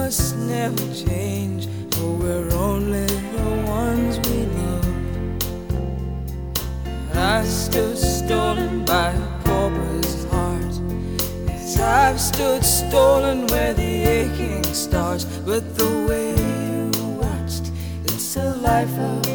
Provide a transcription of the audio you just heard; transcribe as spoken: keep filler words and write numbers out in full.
must never change, for we're only the ones we love. I stood stolen by a pauper's heart, as I've stood stolen where the aching starts. But the way you watched, it's a life of